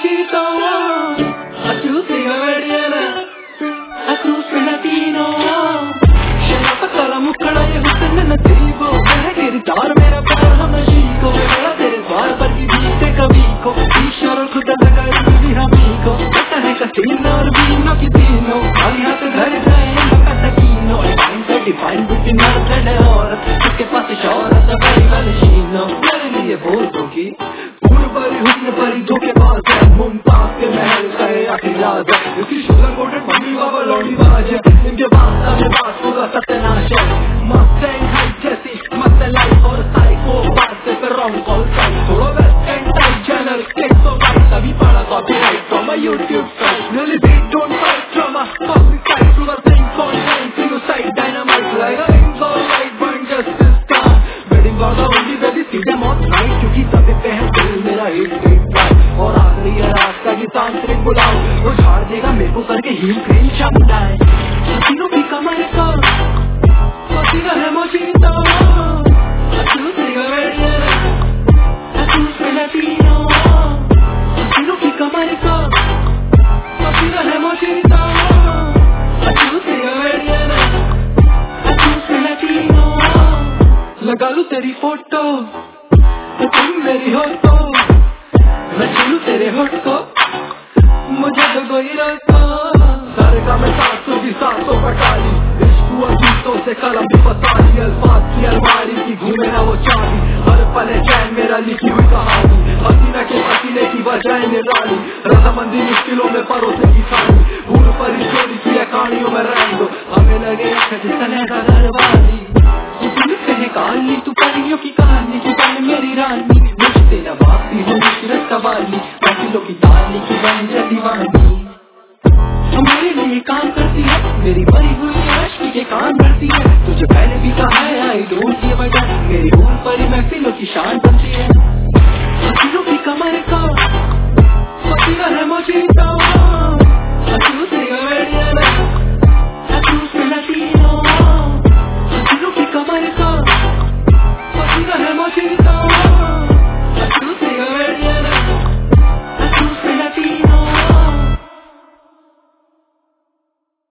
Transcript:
mojito. I choose cigarette, I cruise with Latino. शराब काला मुखड़ा ये हुस्न नसीबो, मैं गिरदार मेरा प्यार हम नशीको, मेरा तेरे द्वार पर की बीते कभी को, ईश्वर और खुदा लगाए भी हमी को, पता है कसीनो और बीनो की तीनों, खाली हाथ घर जाए हम सकीनो, टाइम से डिफाइन बिटवीन मर्द एंड औरत, उसके पास शौहरत है बड़ी वालशीनो, मेरे लिए बोल दो कि पूर्ण परी हुस्न परी धोखेबाज है, मुमताज के महल का ये आखिरी राज है, उसकी शुगर कोटेड मम्मी बाबा लौंडी बाज है, इनके पास सामने बात पूरा सत्यानाश है, मस्टैंग हाइट जैसी मस्त लाइफ और साइको बात से फिर रॉन्ग कॉल साइट, थोड़ा वेस्ट एंड टाइट चैनल 122 तभी पड़ा copyright from my YouTube site, nearly beat don't fight drama, public side to the thing online, suicide dynamite like a things all right but justice time, wedding for the only baby सीधे मौत right, क्योंकि सभी पे है दिल मेरा एक और आखिरी है रास्ता की तांत्रिक बुलाओ, वो झाड़ देगा मेरे को करके हील क्रीम चमकाए, तीनों की कमाई का पसीना है मोजीतो, तीनों की कमाई का पसीना है मोजीतो, लगा लूं तेरी फोटो तुम मेरी हो तो मैं छू तेरे होठ को, मुझे तो कोई रोको, सारे का मैं 700 की 700 पटाली, इश्क हुआ गीतों से कलम भी पताली, अल्फाज की अलमारी की घूमे ना वो चाबी, हर पल है चैन मेरा लिखी हुई कहानी, हसीना के पसीने की वजह निराली, रजामंदी मुश्किलों में परोसे की खानी, भूल पर ही चोरी की कहानियों में रहने दो, हमें लगे का दरबारी, काली तू परियों की कहानी की बन मेरी रानी, मुझ तेरा बापी हो मुशरत कवाली, बाकियों की ताली की बन जा दीवानी, मेरे लिए काम करती है, मेरी मरी हुई आशिकी के काम करती है, तुझे पहले भी कहा है I don't give a damn, मेरी भूल परी महफिलों की शान